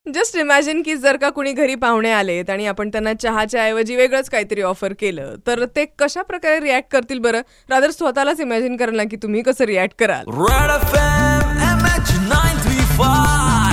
Just imagine की जर का कुणी घरी पाहुणे आलेत आणि आपण त्यांना चहाच्या ऐवजी वेगळंच काहीतरी ऑफर केलं तर ते कशा प्रकारे रिॲक्ट करतील बरं? रादर स्वतःलाच इमॅजिन कराल ना की तुम्ही कसं रिॲक्ट कराल. Red FM MH935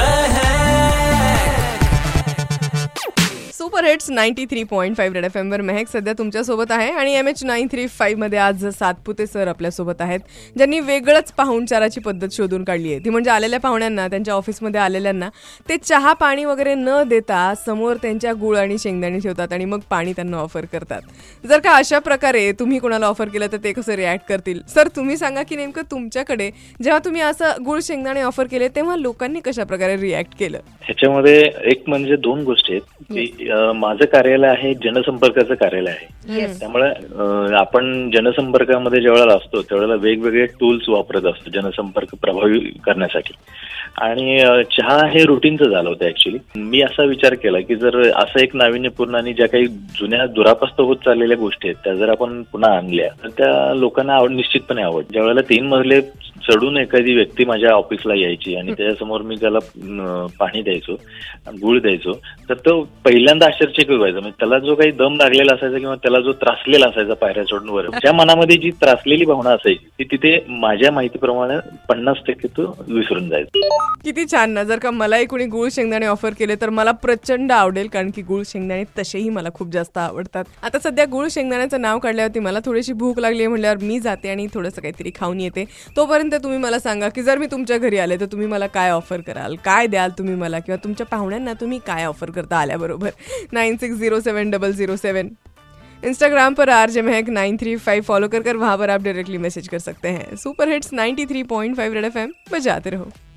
super hits 93.5 red FM वर मेहक सध्या तुमच्यासोबत आहे आणि MH935 मध्ये आज सातपुते सर आपल्यासोबत आहेत, ज्यांनी वेगळंच पाहुणचाराची पद्धत शोधून काढली आहे. ती म्हणजे आलेल्या पाहुण्यांना, त्यांच्या ऑफिसमध्ये आलेल्यांना ते चहा पाणी वगैरे न देता समोर त्यांच्या गुळ आणि शेंगदाणे ठेवतात आणि मग पाणी त्यांना ऑफर करतात. जर का अशा प्रकारे तुम्ही कोणाला ऑफर केलं तर ते कसं रिॲक्ट करतील? सर तुम्ही सांगा की नेमकं तुमच्याकडे जेव्हा तुम्ही असं गुळ शेंगदाणे ऑफर केले तेव्हा लोकांनी कशा प्रकारे रिॲक्ट केलं? ह्याच्यामध्ये एक म्हणजे दोन गोष्टी आहेत की माझं कार्यालय आहे जनसंपर्काचं कार्यालय आहे. त्यामुळे आपण जनसंपर्कामध्ये ज्यावेळेला असतो त्यावेळेला वेगवेगळे टूल्स वापरत असतो जनसंपर्क प्रभावी करण्यासाठी. आणि चहा हे रुटीनचं झालं होतं ऍक्च्युली. मी असा विचार केला की जर असं एक नाविन्यपूर्ण आणि ज्या काही जुन्या दुरापस्त होत चाललेल्या गोष्टी आहेत त्या जर आपण पुन्हा आणल्या तर त्या लोकांना निश्चितपणे आवड. ज्या वेळेला 3 मजले चढून एखादी व्यक्ती माझ्या ऑफिसला यायची आणि त्याच्यासमोर मी त्याला पाणी द्यायचो, गुळ द्यायचो, तर तो पहिल्यांदा आश्चर्यचकित व्हायचा. म्हणजे त्याला जो काही दम लागलेला असायचा किंवा त्याला जो त्रासलेला असायचा पायऱ्या चढून वर, त्या मनामध्ये जी त्रासलेली भावना असायची ती तिथे माझ्या माहितीप्रमाणे 50% तो विसरून जायचा. किती छान ना. जर का मलाही कुणी गुळ शेंगदाणे ऑफर केले तर मला प्रचंड आवडेल, कारण की गुळ शेंगदाणे तसेही मला खूप जास्त आवडतात. आता सध्या गुळ शेंगदाण्याचं नाव काढल्यावरती मला थोडीशी भूक लागली आहे म्हटल्यावर मी जाते आणि थोडंसं काहीतरी खाऊन येते. तोपर्यंत तुम्ही मला सांगा की जर मी तुमच्या घरी आले तर तुम्ही मला काय ऑफर कराल, काय द्याल तुम्ही मला, किंवा तुमच्या पाहुण्यांना तुम्ही काय ऑफर करता आल्याबरोबर. 96070007 इंस्टाग्राम पर RJ महक 935 फॉलो कर वहाँ पर आप डायरेक्टली मैसेज कर सकते हैं. सुपर हिट्स 93.5 रेड FM बजाते रहो.